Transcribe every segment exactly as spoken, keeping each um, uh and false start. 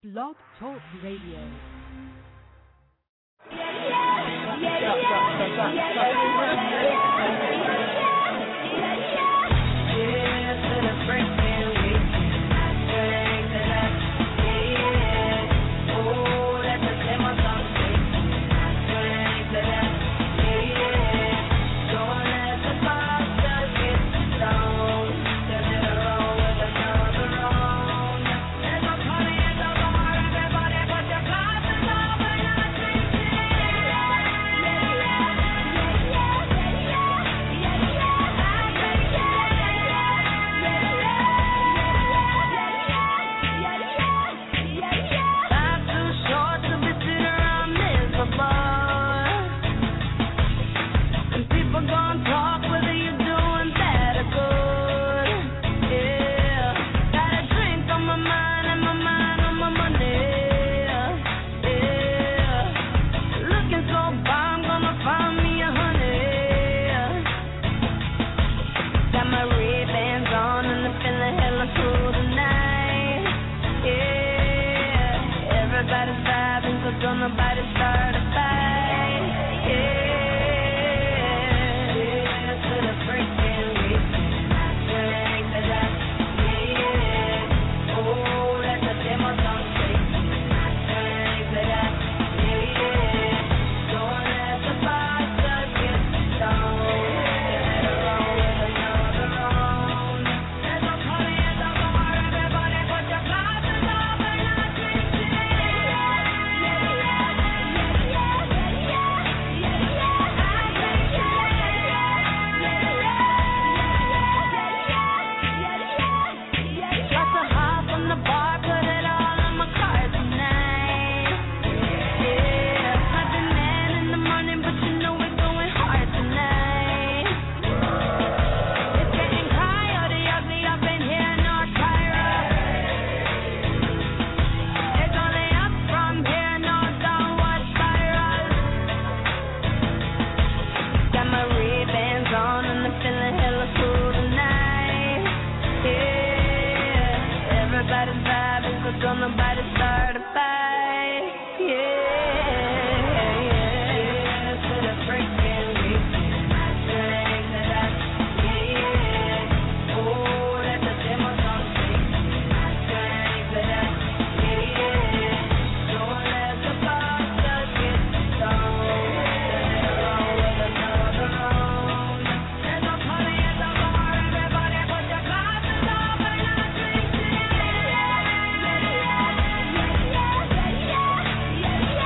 Blog Talk Radio. Yeah.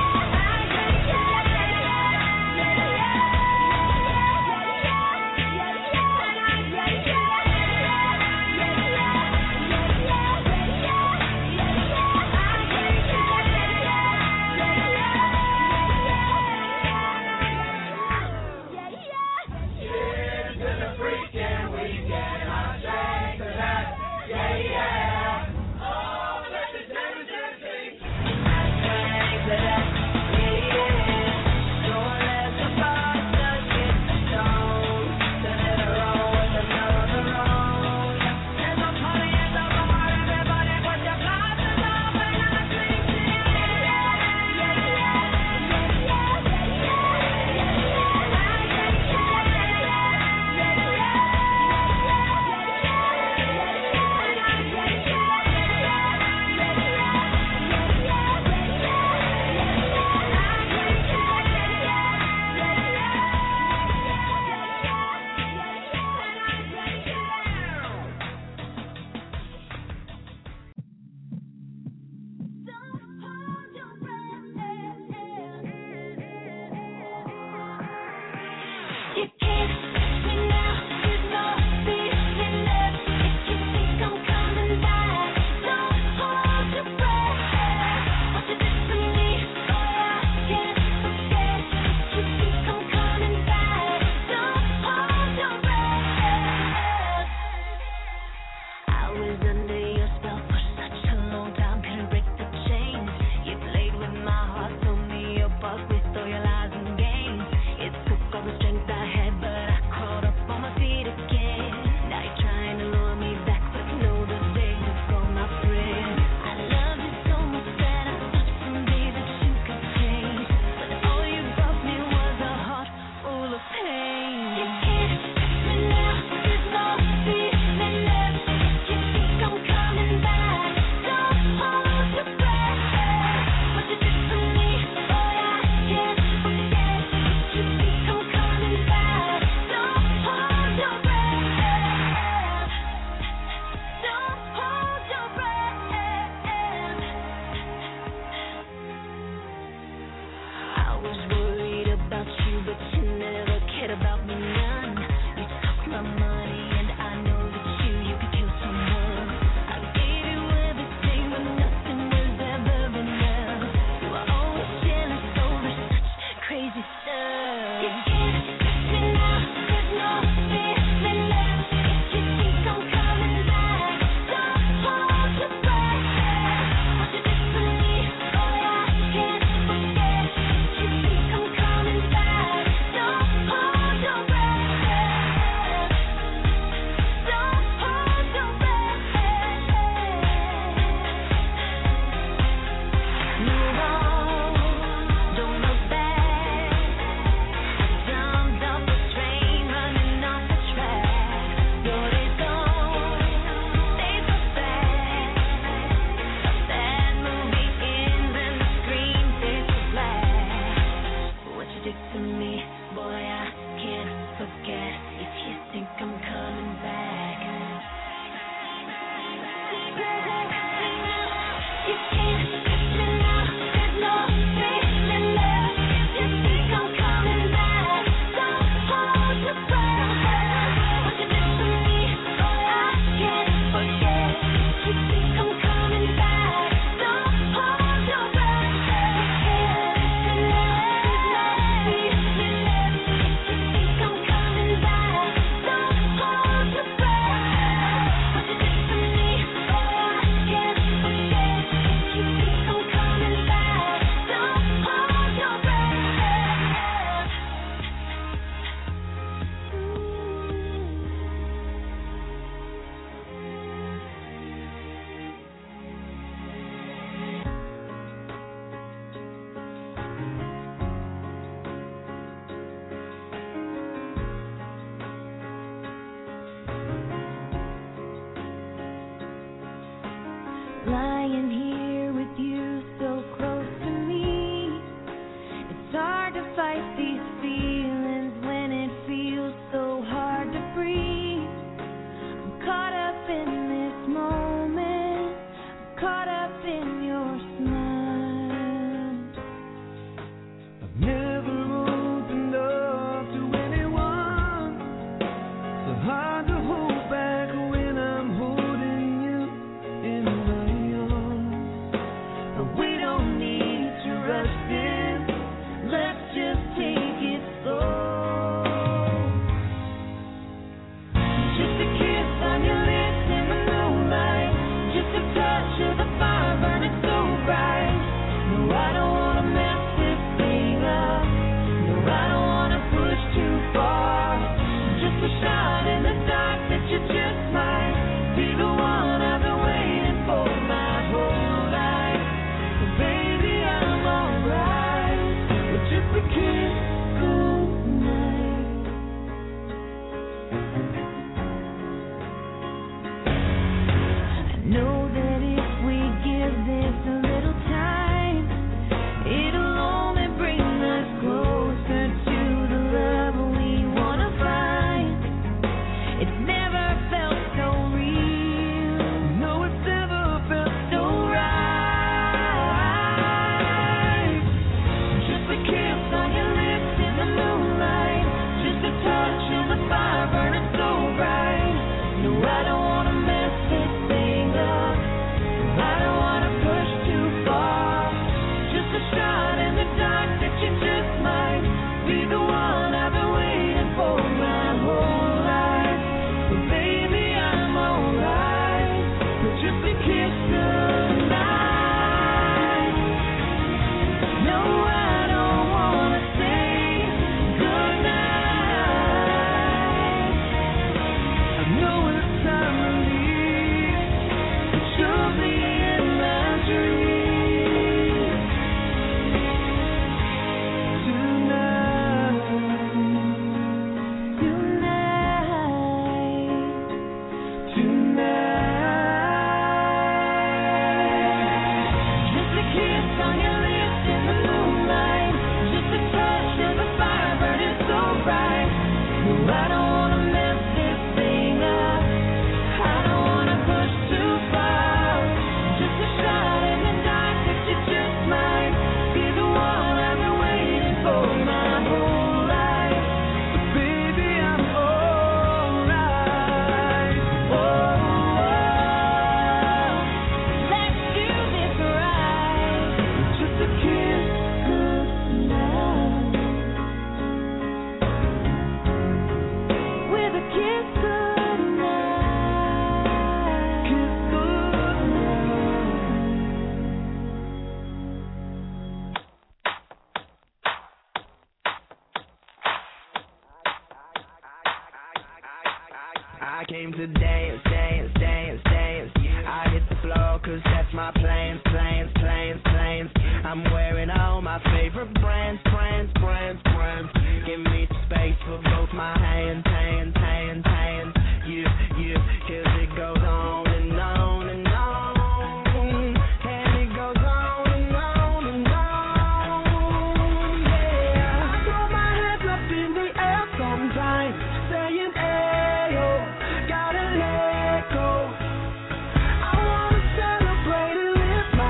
came to dance, dance, dance, dance. I hit the floor cause that's my plans, plans, plans, plans. I'm wearing all my favorite brands, brands, brands, brands. Give me space for both my hands, hands, hands, hands. Yeah, yeah, cause it goes on and on and on. And it goes on and on and on. Yeah, I throw my hands up in the air sometimes, saying, ayo, gotta let go. I wanna celebrate and live my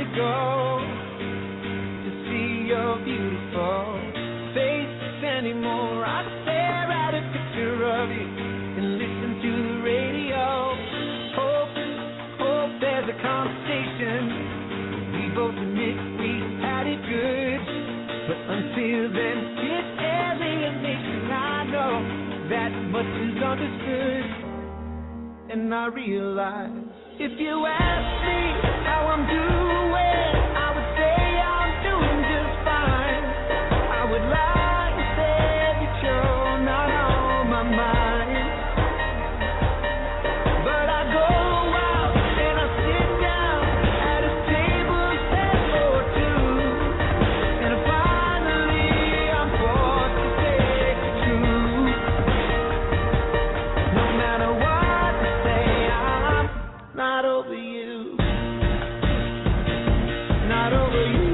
to go to see your beautiful face anymore. I stare at a picture of you and listen to the radio. Hope, hope there's a conversation. We both admit we had it good, but until then, it's alienation. I know that much is understood, and I realize if you ask me how I'm doing, I would say I'm doing just fine. I would lie and say that you're not on my mind, but I go out and I sit down at a table set for two, and finally I'm forced to take the truth. No matter what I say, I'm not over you, not over you.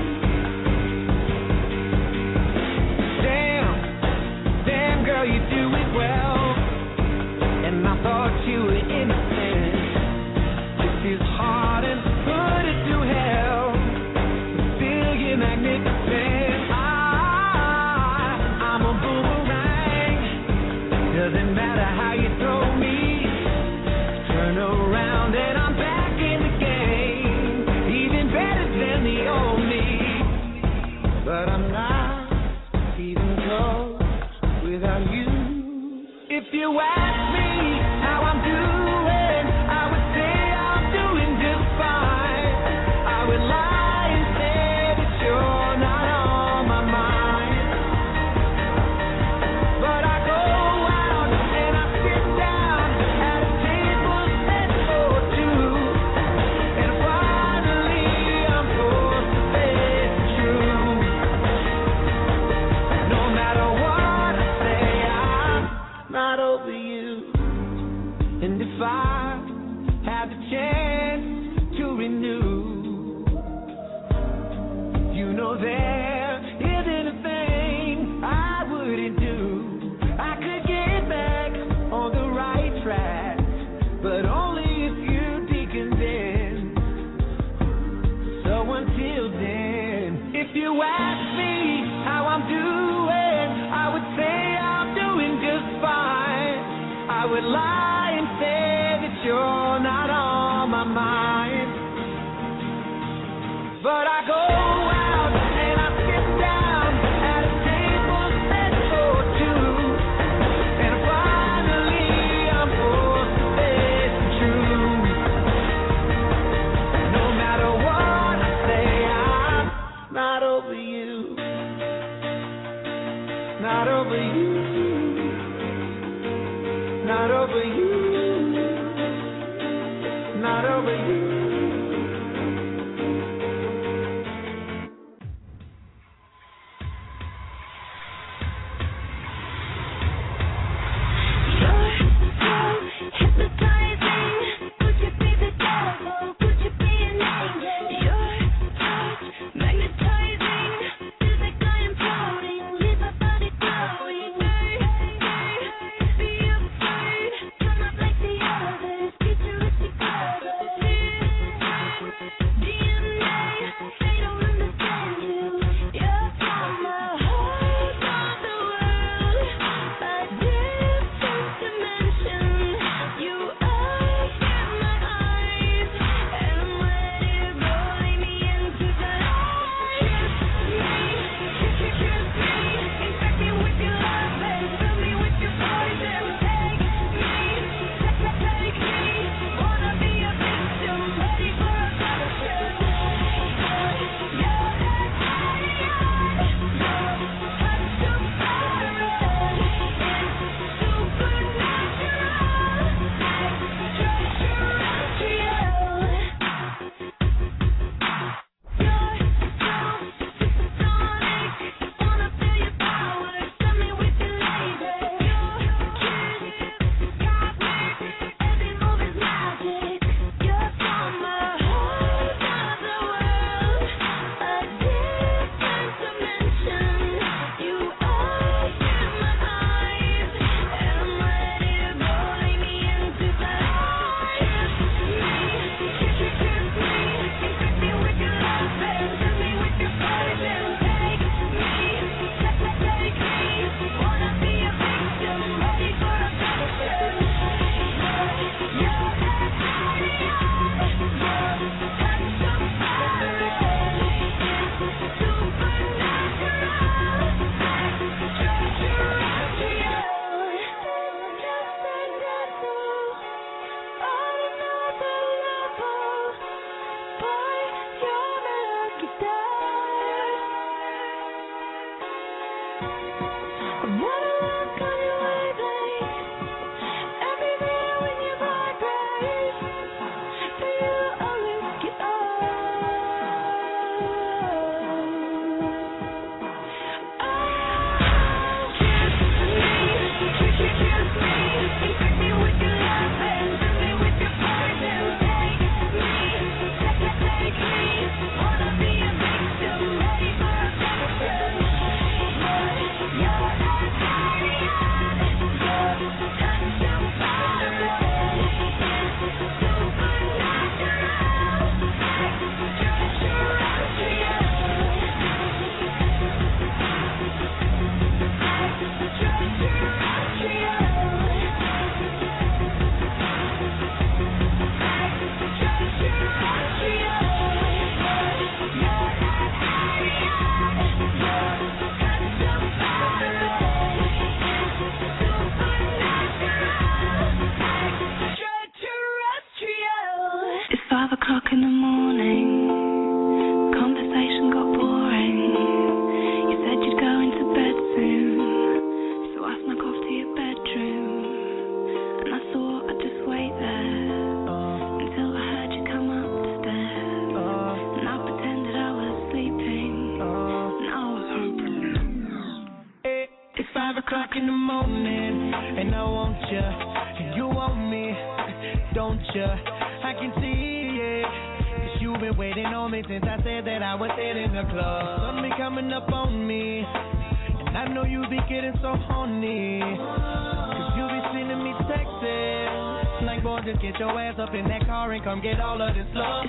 Damn, damn girl, you do it well, and I thought you were innocent. This is hard and put it to hell, but still you're magnificent. I, I'm a boomerang, doesn't matter how you throw me, turn around and I'm back in the game, even better than the old me. But I'm not even close without you. If you ask me how I'm doing, I would say I'm doing just fine. I would lie and say that you're not on my mind, but I go out and I sit down at a table set for two, and finally I'm forced to face the truth. No matter what I say, I'm not over you. And if I had the chance to renew, you know there isn't a thing I wouldn't do. I could get back on the right track, but only if you decondensed. So until then, if you ask me how I'm doing, I would say I'm doing just fine. I would lie and say that you're not on my mind, but I go out and I sit down at a table set for two, and finally I'm forced to face the truth. No matter what I say, I'm not over you, not over you, not over you, not over you. Be afraid, turn five o'clock in the morning, conversation got boring. You said you'd go into bed soon, so I snuck off to your bedroom. And I thought I'd just wait there uh, until I heard you come up the stairs. Uh, and I pretended I was sleeping, uh, and I was hoping. It, it's five o'clock in the morning, and I want you, and you want me, don't you? I can see it, cause you've been waiting on me since I said that I was hitting the club. Sun be coming up on me, and I know you be getting so horny, cause you be sending me texts, like boy just get your ass up in that car and come get all of this love.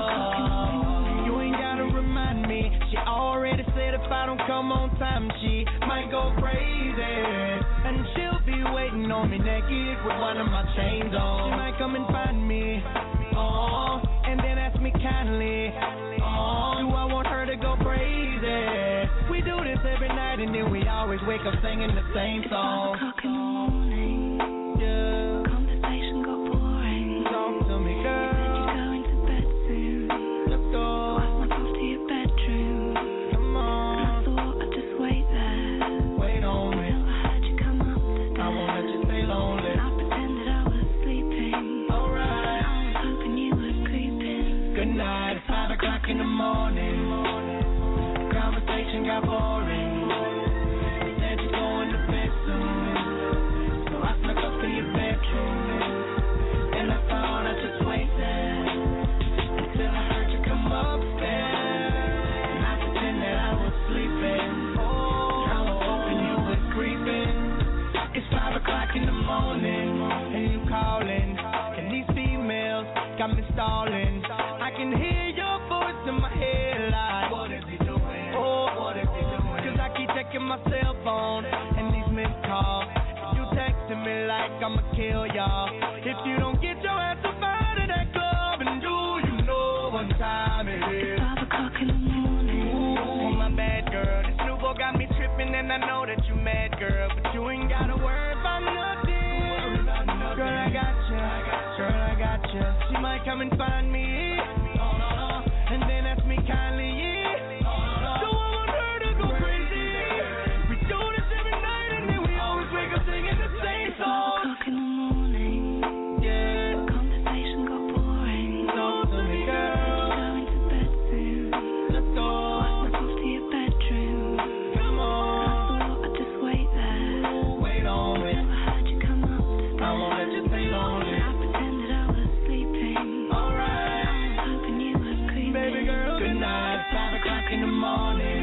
You ain't gotta remind me, she already said if I don't come on time she might go crazy, and she'll be waiting on me naked with one of my chains on. She might come and find me, oh, and then ask me kindly, oh, do I want her to go crazy? We do this every night and then we always wake up singing the same song. It's five o'clock in the morning, yeah. Conversation got boring. Talk to me, girl. You said you'd go into bed soon. Let's go. So I snuck off to your bedroom. Come on. And I thought I'd just wait there. Wait on me. Until I heard you come up the stairs. I won't let you stay lonely. And I pretended I was sleeping. Alright. I was hoping you were creeping. Good night, it's five o'clock in the morning. Conversation got boring. You said you're going to bed soon, so I snuck up to your bedroom. And I thought I'd just wait there until I heard you come upstairs. And I pretended I was sleeping. Oh, I was hoping you were creeping. It's five o'clock in the morning, and you calling, and these females got me stalling. I can hear your voice in my head like, what is he doing? Oh, what is he doing? Cause I keep checking my cell phone and these missed calls. You texting me like I'ma kill y'all if you don't get your ass up out of that club. And do you know what time it is? It's five o'clock in the morning. Ooh, my bad girl. This new boy got me tripping and I know that you mad, girl, but you ain't gotta worry about nothing. Girl, I got you. Girl, I got you. She might come and find me, and then ask me kindly, yeah. So I want her to go crazy. We do this every night and then we always wake up singing the same It's five song. o'clock in the morning. Yeah. Conversation got boring. Talk to me, You girl. said you'd go into bed soon. Let's go. So I snuck off to your bedroom. Come And I on. thought I'd just wait there. Wait on me. Until I heard you come up the stairs. I won't let you stay lonely. And I pretended I was sleeping. Alright. I was hoping you were creeping. Baby girl, good night. Five o'clock in the morning.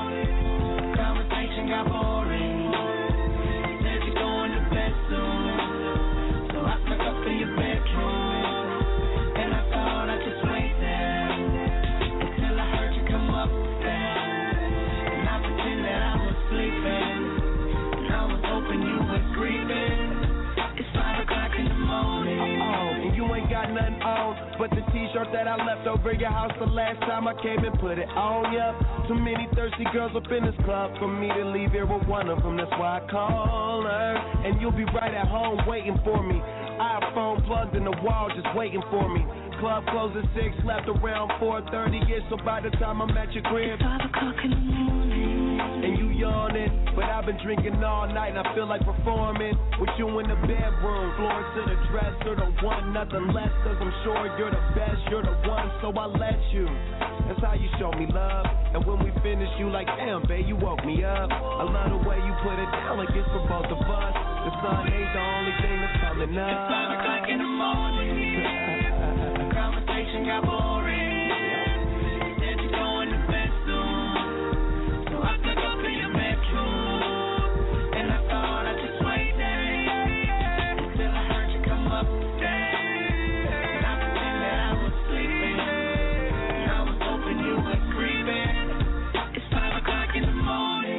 Conversation got boring. You said you're going to bed soon, so I snuck up to your bedroom. And I thought I'd just wait there until I heard you come upstairs. And I pretended I was sleeping, and I was hoping you were creeping. It's five o'clock in the morning. Oh, and you ain't got nothing on but the t-shirt that I left over your house the last time I came and put it on, yeah. Too many thirsty girls up in this club for me to leave here with one of them. That's why I call her, and you'll be right at home waiting for me. iPhone plugged in the wall just waiting for me. Club closed at six, left around four thirty-ish, so by the time I'm at your crib, It's five o'clock in the morning. and you yawning, but I've been drinking all night and I feel like performing with you in the bedroom. Floor to the dresser, don't want nothing less, cause I'm sure you're the best, you're the one, so I let you. That's how you show me love. And when we finish, you like, damn, babe, you woke me up. I love the way you put it down like it's for both of us. The sun ain't the only thing that's coming up. It's five o'clock in the morning. Conversation got boring. You said you're going to bed soon, so I snuck up to your bedroom. And I thought I'd just wait there until I heard you come upstairs. And I pretended I was sleeping, and I was hoping you were creeping. It's five o'clock in the morning.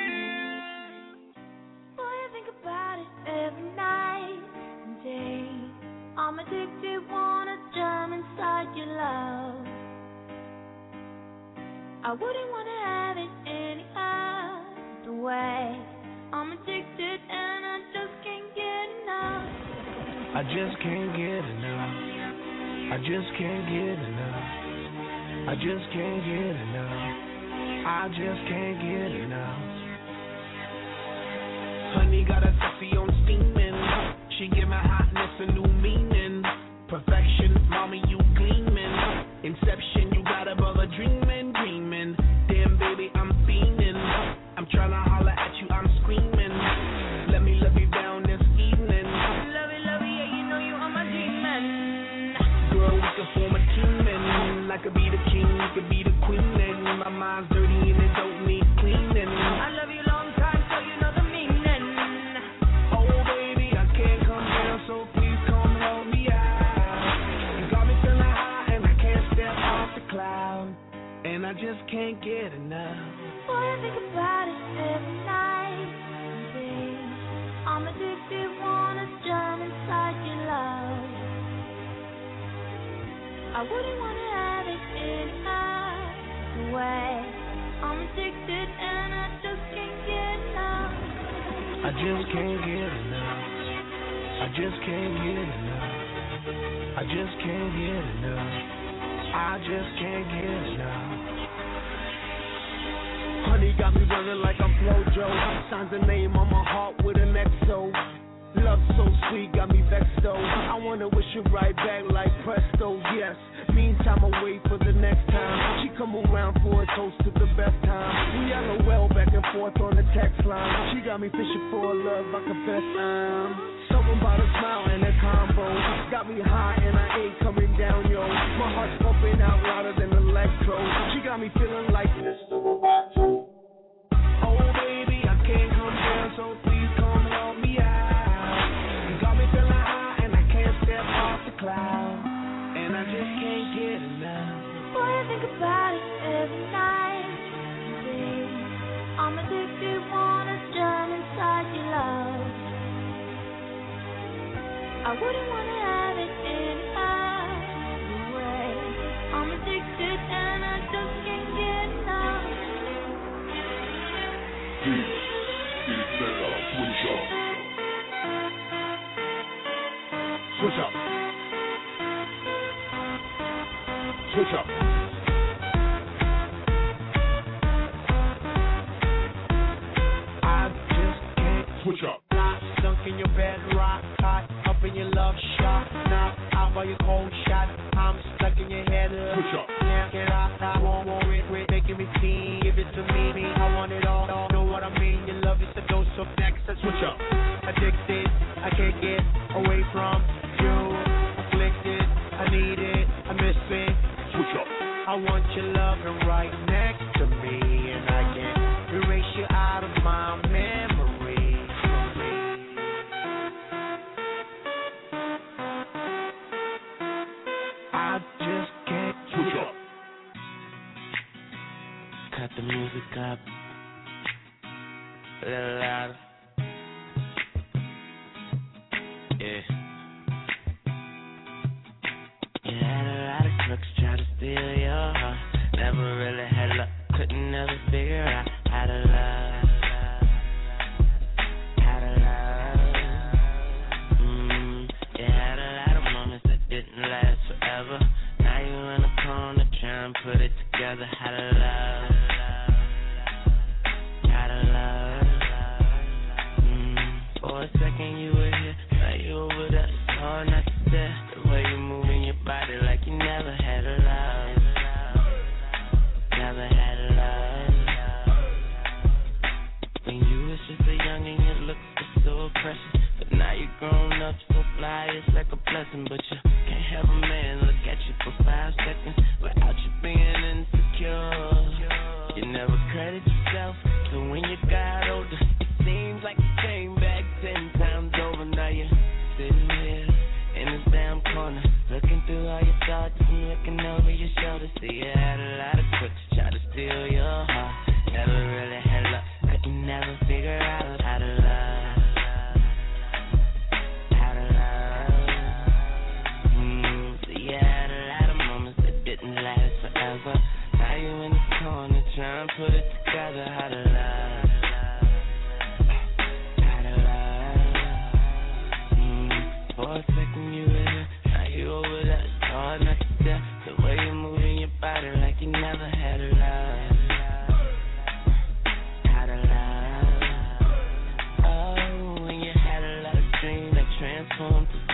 Boy, I think about it every night and day. I'm addicted, wanna jump inside your love. I wouldn't wanna have it any other way. I'm addicted and I just can't get enough. I just can't get enough. I I just can't get enough. I just can't get enough. I just can't get enough. Honey got a sexy on steaming. She give my hotness a new meaning. Perfection, mommy, you gleaming. Inception, you got a brother dreaming, dreaming. Damn, baby, I'm fiending. I'm tryna holler at you, I'm screaming. Let me love you down this evening. Love it, love it, yeah, you know you are my demon. Girl, we can form a team, and I could be the king, you could be the queen, and my mind's dirty and it don't need cleaning. I love you long time, so you know the meaning. Oh, baby, I can't come down, so please come help me out. You got me feeling high, and I can't step off the cloud, and I just can't get enough. Boy, I think about it every night, babe. I'm addicted, wanna drown inside your love. I wouldn't wanna have it any other way. I'm addicted and I just can't get enough. I just can't get enough. I just can't get enough. I just can't get enough. I just can't get enough. Honey got me running like I'm Flojo. Signs a name on my heart with an X O. Love so sweet, got me vexed though. I wanna wish you right back like presto, yes. Meantime, I wait for the next time. She come around for a toast to the best time. We LOL back and forth on the text line. She got me fishing for a love, I confess I'm something about a smile and a combo. Got me high and I ain't coming down, yo. My heart's pumping out louder than electro. She got me feeling like Mister Roboto. Oh baby, I can't come down, so please come help me out. You got me feeling high and I can't step off the cloud, and I just can't get enough. Boy, I think about it every night, babe. I'm addicted, wanna drown inside your love. I wouldn't wanna have it any other way. I'm addicted and I just can't get enough. Switch up. Switch up. I just can't switch up. Not sunk in your bed, rock hot, up in your love shot. Now out by your cold shot. I'm stuck in your head. Switch up. Now get out, I won't worry, quit making me teen. Give it to me, me. I want it all. Know what I mean? Your love is a dose of next. Switch up. Addicted, I can't get away from you. Afflicted, I need it, I miss it. Switch up. I want your loving right next to me, and I can't erase you out of my memory. I just can't switch up. Cut the music up a little louder. Yeah. You had a lot of crooks try to steal your heart. Never really had luck, couldn't never figure out how to love. How to love. Mm, you had a lot of moments that didn't last forever. Now you're in the corner trying to put it together. How to love. How to love. Mm, for a second you were here, now you over there. It's hard not to stare. The way you moving your body like you never had a love. Never had a love. When you was just a youngin', your looks were so precious. But now you're grown up, so fly, it's like a blessing. But you can't have a man look at you for five seconds without you being insecure. You never credit yourself, so when you got older, it seems like you came back ten times over. Now you're sitting here in this damn corner, looking through all your thoughts and looking over your shoulder. See, you had a lot of crooks try to steal your heart. Never really had luck, couldn't never figure out how to love. How to love. Mm, see, you had a lot of moments that didn't last forever. Now you in the corner trying to put it together. How to love. How to love. Mm, for a second you were here, now you over there. It's hard now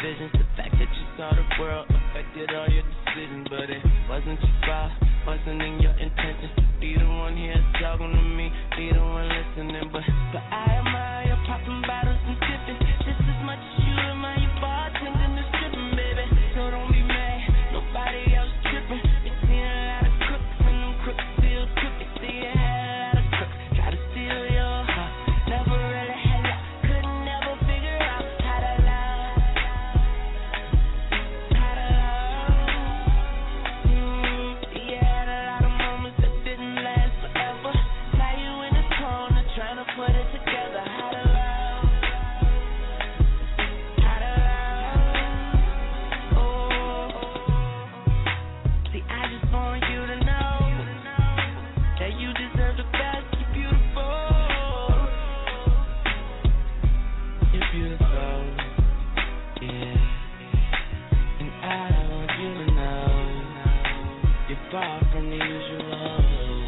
visions. The fact that you saw the world affected all your decisions, but it wasn't your fault, wasn't in your intentions to be the one here talking to me, be the one listening. But, but I admire your popping bottles and tipping just as much as you admire your bartending and stripping, baby. So don't be mad, nobody else tripping. You see a lot of crooks and them crooks still crooked. See you had a lot of crooks try to steal your heart. Never really had luck, could never figure out how to love, how to love. Mm, you had a lot of moments that didn't last forever. Now you in the corner trying to put it together. How to love, how to love. Oh, see, I just want you to know that you deserve the best. You're beautiful. You're beautiful. Yeah. And I want you to know you're far from the usual.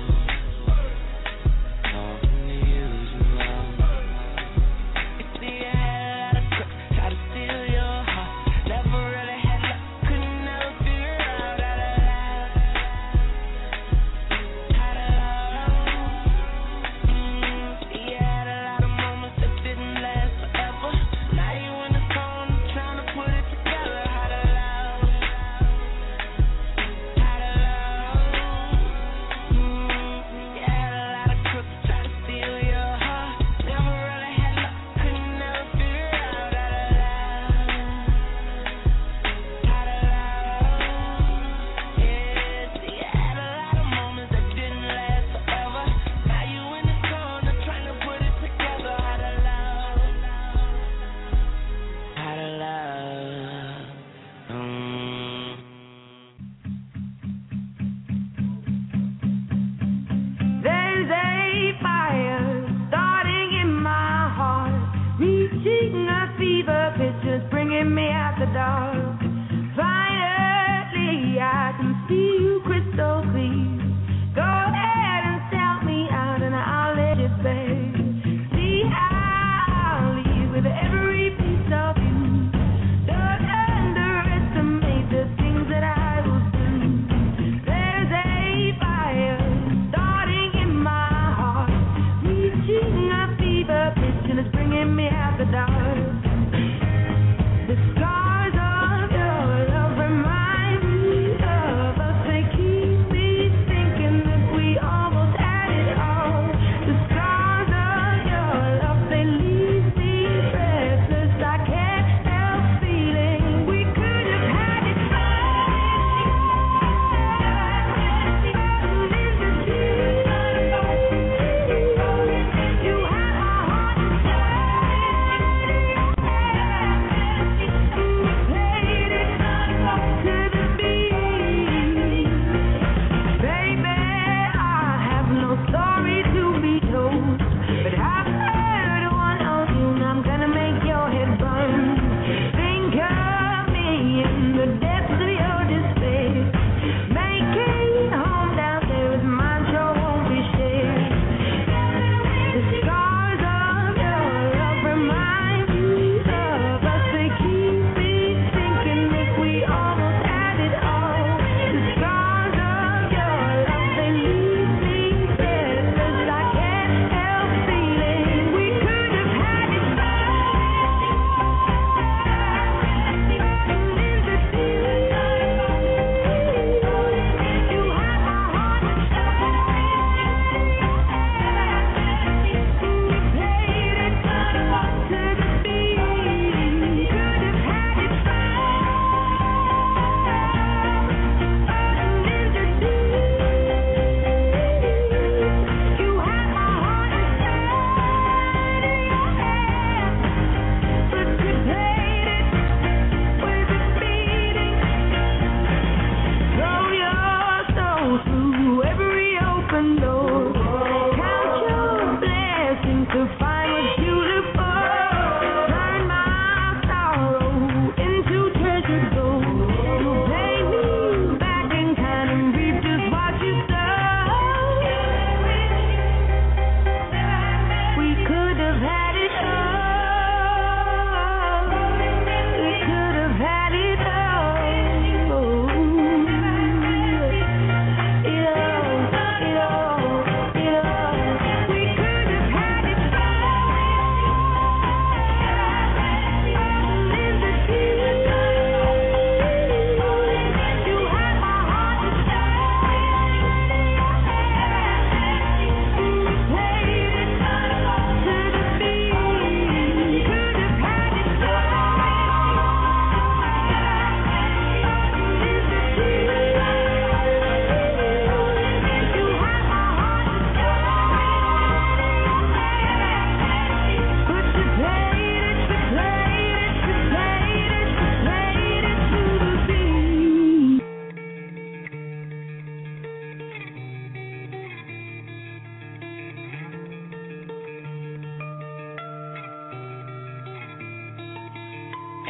Far from the usual. You see, I had a lot of crooks try to steal your heart. Never really had luck, could never figure out how to love, how to love. Mm, see, I had a lot of moments that didn't last forever. Now you in the corner trying to put it together. How to love, how to love. Mm, you had a lot of crooks try to steal your heart. Never really had luck, could never figure out how to love, how to love. Yeah, see, I had a lot of moments that didn't last forever. Now you in the corner trying to put it together. How to love, how to love. Mm. There's a fire starting in my heart, reaching a fever pitch, just bringing me out the dark. Finally, I can see you crystal clear. Go ahead and sell me out, and I'll let it pay. See, I'll leave with every piece of you. Don't underestimate the things that I will do. There's a fire starting in my heart, reaching a fever pitch, and it's bringing me out the dark. The scars are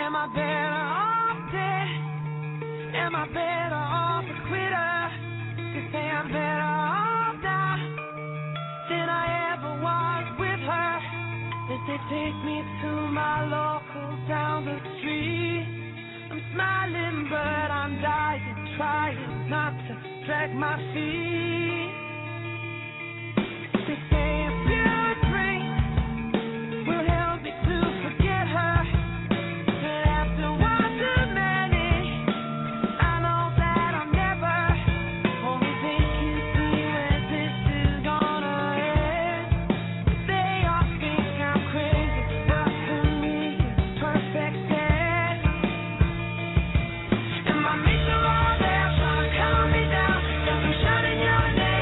Am I better off dead? Am I better off a quitter? They say I'm better off now than I ever was with her. As they take me to my local down the street, I'm smiling but I'm dying, trying not to drag my feet. They say a few drinks will help me to forget her, but after one too many, I know that I'll never. Only they can see where this is gonna end. They all think I'm crazy, but for me it's perfect sense. And my mates are all there trying to calm me down. Just be shouting your name.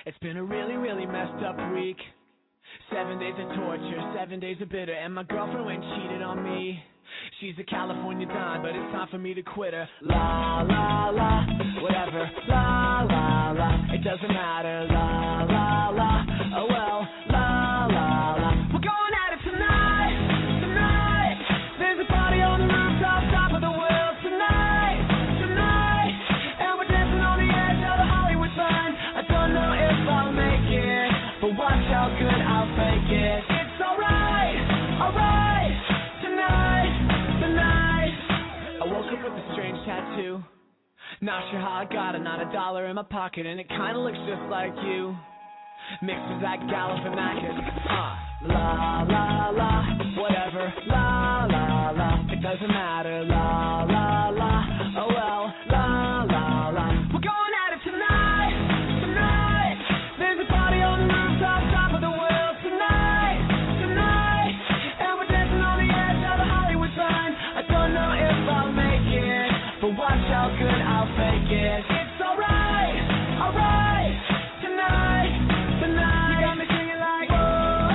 It's been a really, really messed up week. Seven days of torture, seven days of bitter, and my girlfriend went and cheated on me. She's a California dime, but it's time for me to quit her. La, la, la, whatever. La, la, la, it doesn't matter. La, la, la, oh well. La, la, la, we're going at it tonight, tonight. There's a party on the rooftop, top of the world tonight, tonight. And we're dancing on the edge of the Hollywood sign. I don't know if I'll make it, but watch how good I'll fake it. It's alright, alright, tonight, tonight. I woke up with a strange tattoo. Not sure how I got it, not a dollar in my pocket, and it kinda looks just like you. Mixed with Zach Galifianakis. Uh, la, la, la, whatever. La, la, la, it doesn't matter. La, la, la, oh well. La, la, la, we're going at it tonight, tonight. There's a party on the rooftop, top of the world tonight, tonight. And we're dancing on the edge of the Hollywood sign. I don't know if I'll make it, but watch how good I'll fake it. It's alright, alright, tonight, tonight. You got me singing like, oh,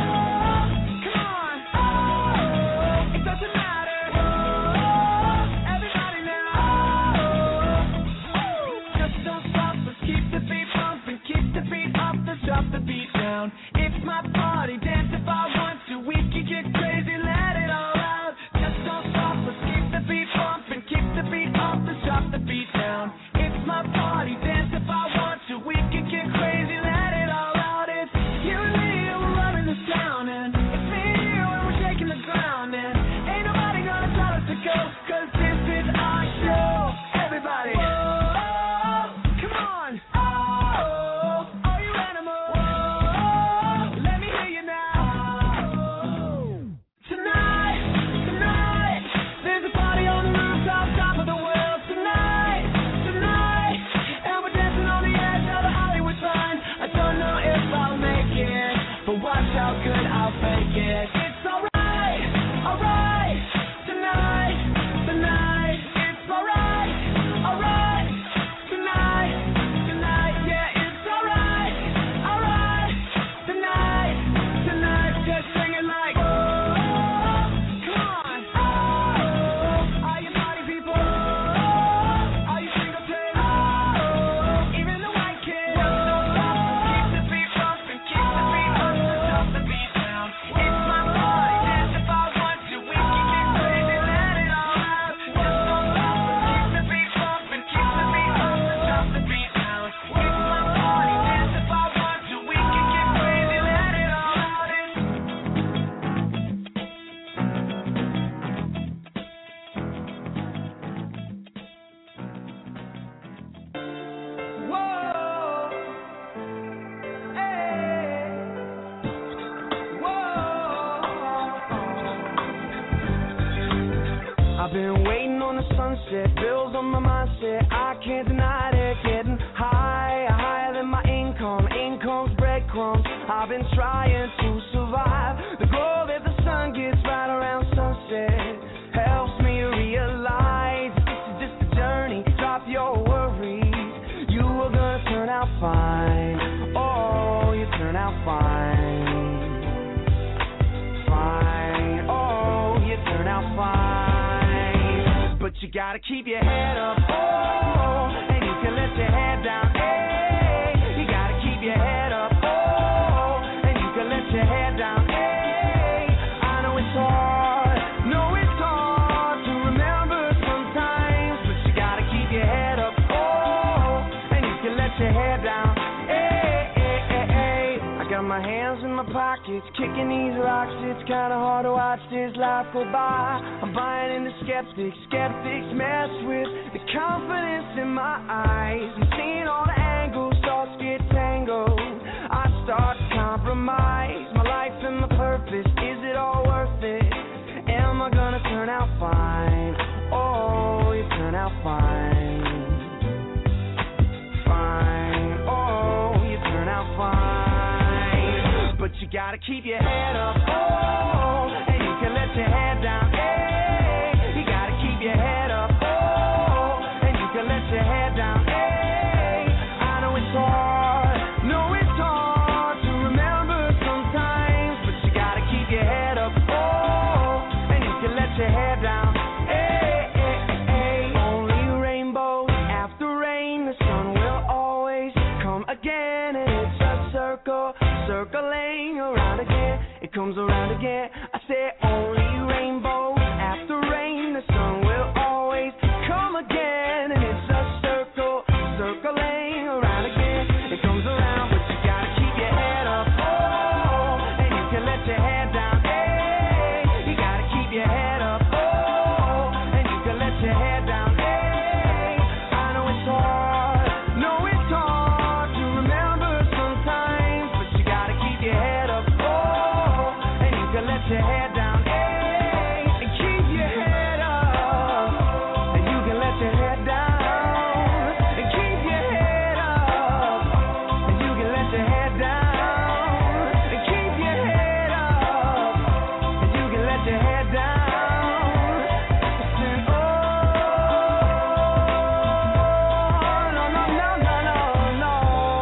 come on, oh, it doesn't matter, oh, everybody now, oh, just don't stop, let's keep the beat pumping, keep the beat up, let's drop the beat down. It's my party, dance if I want to, we can get crazy, let it all out. Just don't stop, let's keep the beat pumping, keep the beat up, let's drop the beat down. It's my party, dance if I want to, we can get crazy, let it all out. It's you and me and we're running this town, and it's me and you and we're shaking the ground, and ain't nobody gonna tell us to go, cause this is our show. Everybody, whoa, come on, oh, are you animals? Whoa, let me hear you now. Tonight, tonight, there's a party on the rooftop, top of the world tonight, tonight. And we're dancing on the edge of the Hollywood sign. I don't know if I'll make it, but watch how good I'll fake it. It's alright, alright, tonight, tonight. It's alright, alright, tonight, tonight. Yeah, it's alright, alright, tonight, tonight. Just sing it like, oh, come on, oh, are you party people? Oh, are you single kids? Oh, even the white kids. Just don't stop, keep the beat pumping, keep the beat up, let's drop the beat down. It's my party, dance if I want to, we can get crazy, let it all out. Just don't stop, keep the beat pumping, keep the beat up, let's drop the beat down. It's my party, dance if I want to, we can get crazy, let it all out. It's whoa, hey, whoa. I've been waiting on the sunset, bills on my mindset, I can't deny it. Getting higher, higher than my income, income's breadcrumbs. I've been trying to survive. The glow that the sun gets right around sunset helps me realize this is just a journey. Drop your worries, you are gonna turn out fine. Oh, you turn out fine, fine. Oh, you turn out fine. But you gotta keep your head up, oh, and you can let your head down, hey. You gotta keep your head up, oh, and you can let your head down, hey. I know it's hard, know it's hard to remember sometimes, but you gotta keep your head up, oh, and you can let your head down, hey, hey, hey, hey. I got my hands in my pockets, kicking these rocks. It's kinda hard to watch this life go by. I'm buying into skeptics, skeptics mess with the confidence in my eyes. I'm seeing all the angles, thoughts get tangled. I start to compromise my life and my purpose. Is it all worth it? Am I gonna turn out fine? Oh, you turn out fine, fine. Oh, you turn out fine. But you gotta keep your head up, oh, and you can let your head down, hey. You gotta keep your head up, oh, and you can let your head down, hey. I know it's hard, know it's hard. circle, circling around again. It comes around again. I say only rainbows after rain. The sun will always come again. And it's a circle, circling around again. It comes around, but you gotta keep your head up. Oh, and you can let your head down. Hey, you gotta keep your head up. Oh, and you can let your head down. Hey, I know it's hard. No, it's hard to remember sometimes, but you gotta keep your head up. Oh, and you can let your head down. Hey, and keep your head up. And you can let your head down. And keep your head up. And you can let your head down. And keep your head up. And you can let your head down. Listen, oh, no, no, no, no, no, no.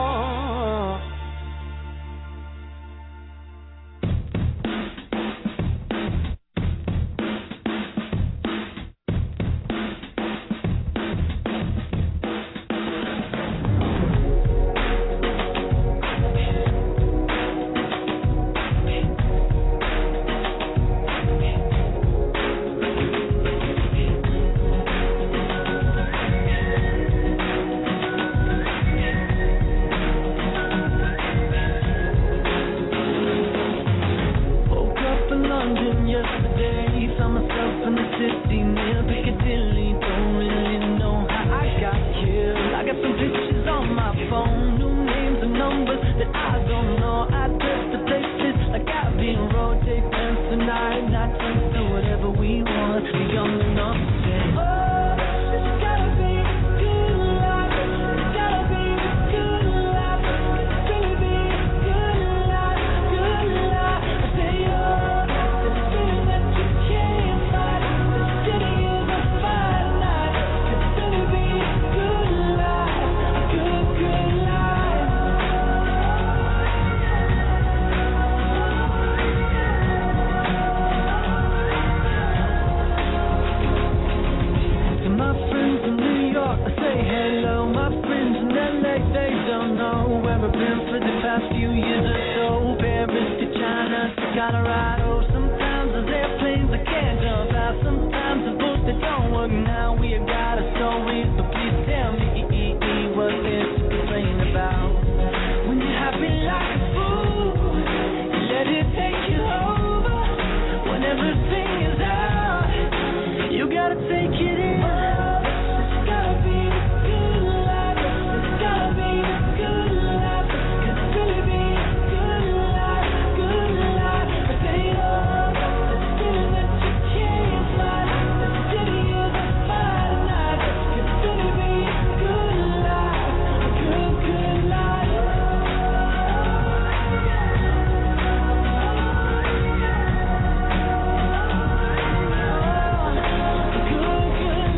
Woke up in London yesterday, saw myself in the city near Piccadilly. Don't really know how I got killed. I got some pictures on my phone, new names and numbers that I don't know. I dress the places like I've been road, take plans tonight, not to do whatever we want. Be young enough to say, oh, it's gotta be a good life. It's gotta be a good life. It's really be a good life, good life. I say, oh, this feeling that you can't fight. The city is a fire night. It's really be a good life, a good, good life. To my friends in New York, I say hello. My friends in L A, they don't know where I've been for the past few years or so. Paris to China to Colorado. Sometimes there's airplanes I can't jump out. Sometimes the boats that don't work. Now we have got a story, so please tell me what there's to complain about. When you're happy like a fool, you let it take you over. When everything is out, you gotta take it in. It's gotta be a good life. It's gotta be a good life. It's really be a good life, good life. I say, oh, this feeling that you can't fight. The city is a fire tonight. It's really be a good life, a good, good life. A good, good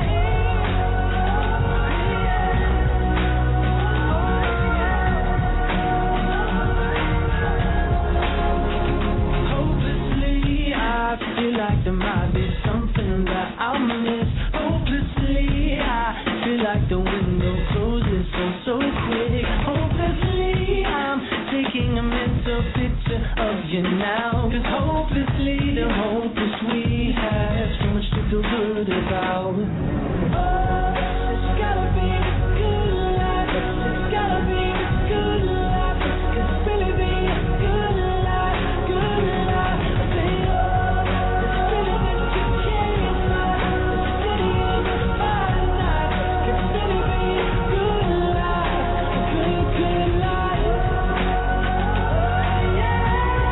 life. Hopelessly, I feel like there might be something that I'll miss. Hopelessly, I feel like the window closes so, so quick. Hopelessly, I'm taking a mental picture of you now. Cause hopelessly, the hopeless we have so much to feel good about. Oh, it's gotta be a good life. It's gotta be a good life. It's really be a good life, good life. I say, oh, this feeling that you can't fight. The city is a fire tonight. It's really be a good life, a good, good life. Oh, yeah.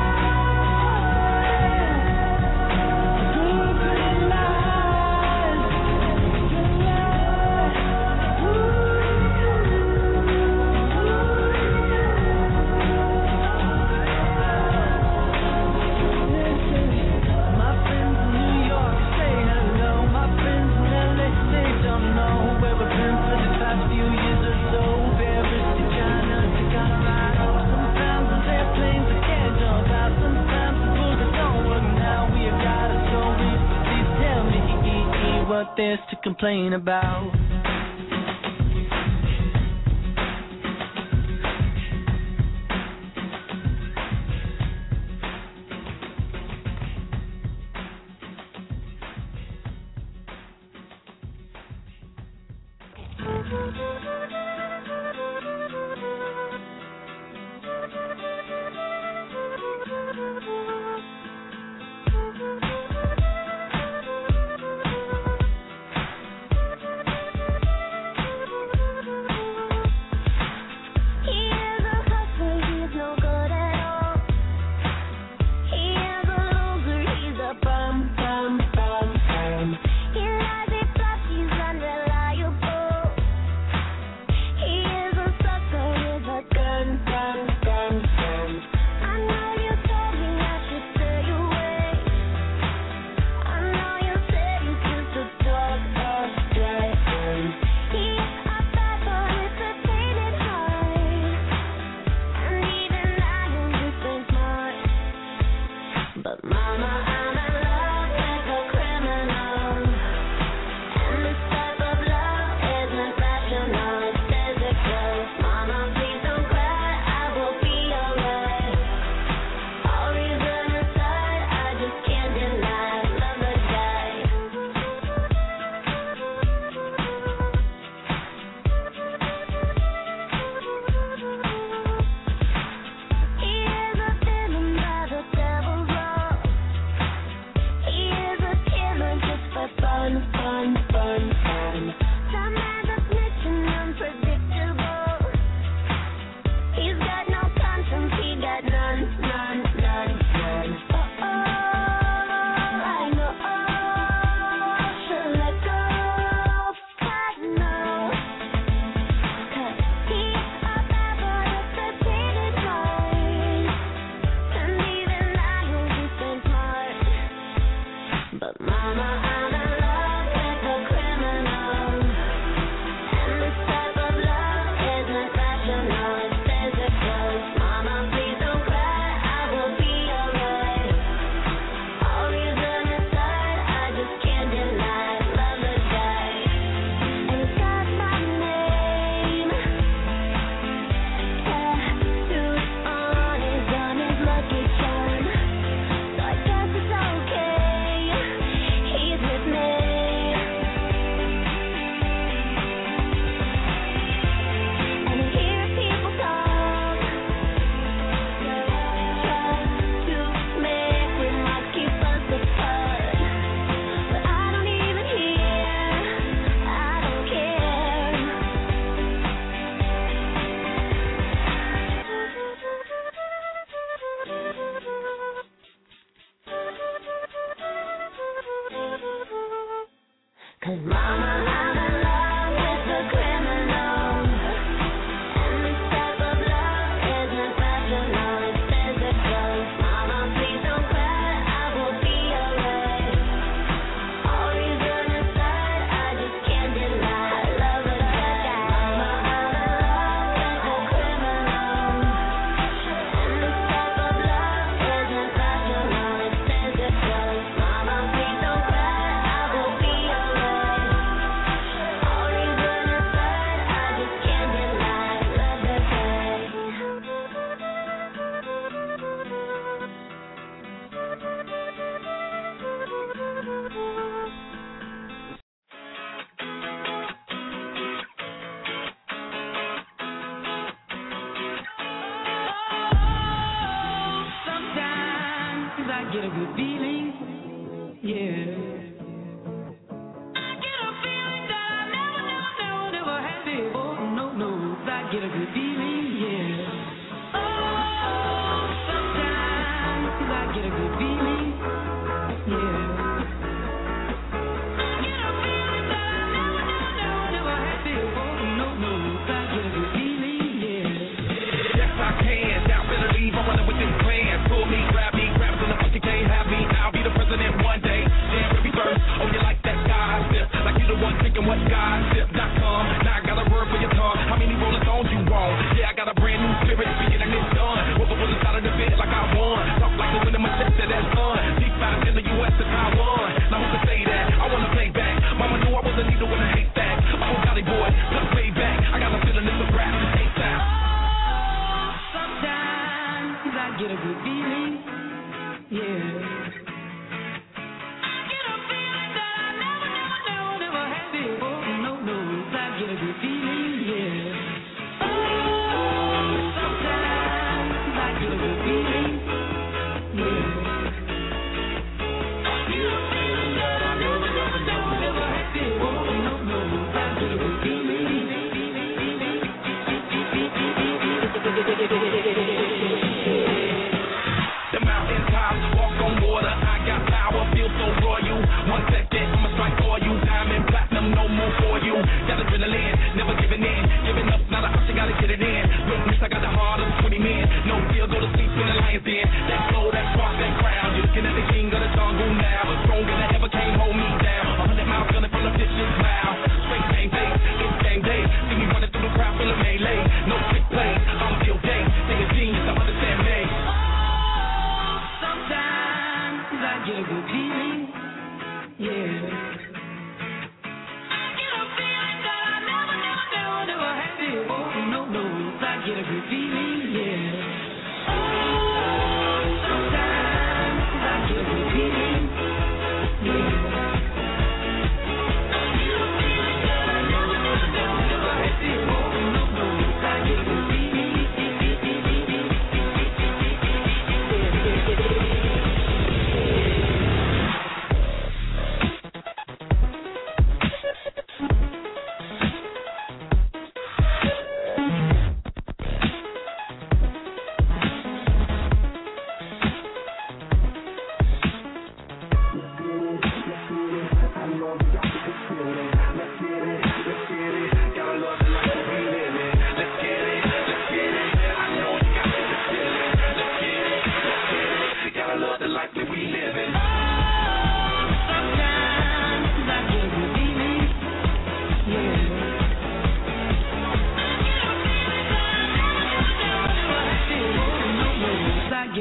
A good, good life. Good life. My friends in New York say hello. My friends in L A, they don't know where we've been for the past few years or so. Paris to China to Colorado. Sometimes there's airplanes that can't jump out. Sometimes the bulls that don't work. Now we have got a story, so please tell me what there's to complain about. But mama, I'm in love with a criminal, and this type of love isn't rational, it's physical. Mama, please don't cry, I will be alright. All reason aside, I just can't deny love the guy. He is a villain by the devil's law. He is a killer just for fun, fun, fun, fun. Some man that's snitching, unpredictable. He's got no conscience, he got none, none, none, none. Oh, I know, should let go, God no. 'Cause he's a bad boy with a tainted mind, and even I know he's been smart. But mama, I'm in love with a criminal, and this type of love isn't rational, it's physical. Mama, please don't cry, I will be alright. All reason aside, I just can't deny love the guy. And he's got my name tattooed on his on his lucky charm. So I guess it's okay, he's with me. And I hear people talk, try to make remarks, keep us apart. But I don't even hear, I don't care. Cause mama, I'm in love with a criminal, and this type of love isn't rational, it's physical. Mama, please don't cry, I will be alright. All reason aside, I just can't deny love the guy. Mama, I'm in love with a criminal, and this type of love isn't rational, it's physical. Mama, please don't cry, I will be alright. All reason aside, I just can't deny love the guy. Sometimes I get a good feeling, yeah. I get a feeling that I never, never, never, never had before. No, no, I get a good feeling, yeah. Oh, sometimes I get a good feeling, yeah. I get a feeling that I never, never, never, never had before. No, no, I get a good feeling, yeah. Yes, I can. Now better leave. I'm running with this plan. Pull me, grab me, grab us in the fuck, you can't have me. I'll be the president one day. Damn, every verse. Oh, you like that gossip? Like you the one thinking what gossip dot com. Now I got a word for your tongue. How many rollers on you want? Yeah, I got a brand new spirit. Speaking and it's done. Whoop up on the side of the bed like I won. Talk like the wind in my chest, that's fun. Deep five in the U S to Taiwan. Now who can say that? I wanna play back. Mama knew I was a needle in a haystack. I'm a Valley boy, took way back. I got a feeling this was rap. A$AP. Sometimes I get a good feeling, yeah. I get a feeling that I never, never, never, never had before. No, no, I get a good feeling, yeah. Oh, sometimes I get a good feeling, yeah. I get a feeling that I never, never, never, never had before. No, no, I get a good feeling. The mountain tops, walk on water. I got power, feel so royal. One second, I'ma strike for you. Diamond, platinum, no more for you. Got adrenaline, never giving in. Giving up, not a option, gotta get it in. Witness, I got the heart of twenty men. No fear, go to sleep in the lion's den. That flow, that spark, that crown. You're looking at the king of the jungle now. Stronger than ever, can't hold me down. A hundred miles gunning from the vicious mouth. Straight game day, it's game day. See me running through the crowd, full of melee. No quick play, I'm Bill Day. Take a gene.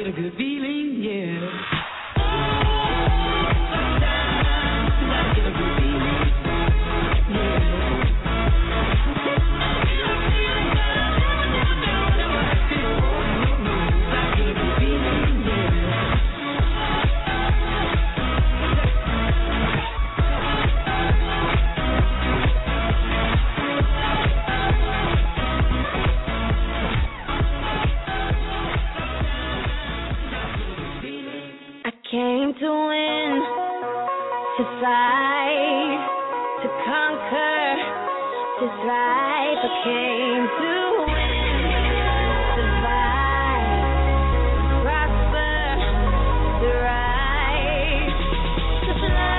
get a good feeling, yeah. Came to win, to fight, to conquer, to thrive. I came to win, survive, prosper, thrive, to fly.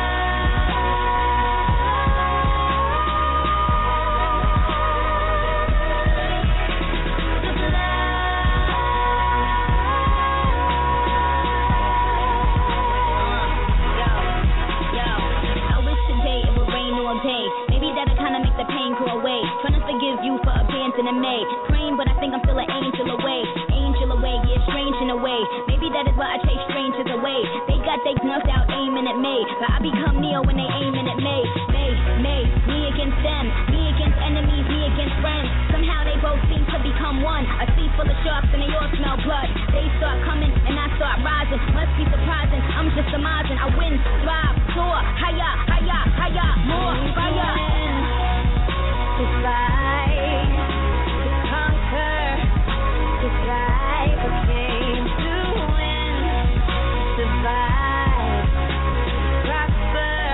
You for abandoning me, praying, but I think I'm still an angel away. Angel away, yeah, strange in a way. Maybe that is why I chase strangers away. They got they guns out aiming at me, but I become Neo when they aiming at me. Me, me, me against them, me against enemies, me against friends. Somehow they both seem to become one. A sea full of sharks and they all smell blood. They start coming and I start rising. Must be surprising, I'm just surmising. I win, thrive, soar, higher, higher, higher, more fire. To fight, to conquer, to thrive. I came to win, survive, prosper,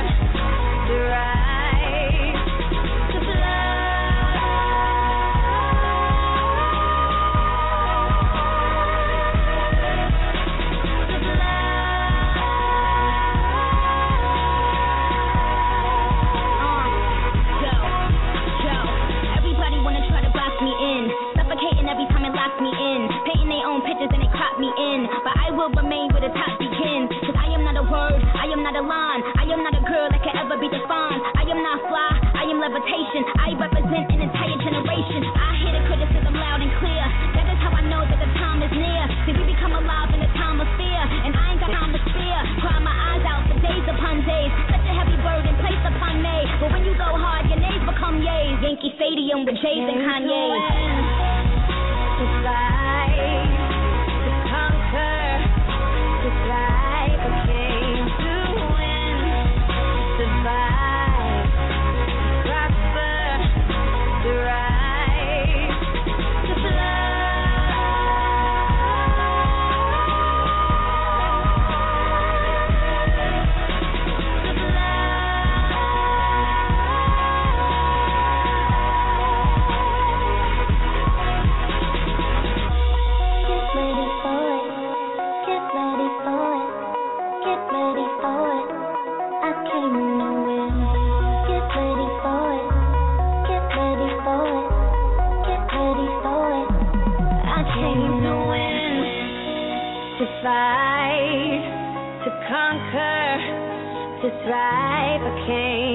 thrive, to fly. Will remain where the top begins. Cause I am not a word, I am not a line. I am not a girl that can ever be defined. I am not fly, I am levitation. I represent an entire generation. I hear the criticism loud and clear. That is how I know that the time is near. Cause we become alive in the time of fear. And I ain't got time to spare. Cry my eyes out for days upon days. Such a heavy burden placed upon me. But when you go hard, your names become yays. Yankee Stadium with Jays and Kanye. To fight, to conquer, to thrive. I came to win, survive, prosper, thrive, to fly. Fight, to conquer, to thrive. I came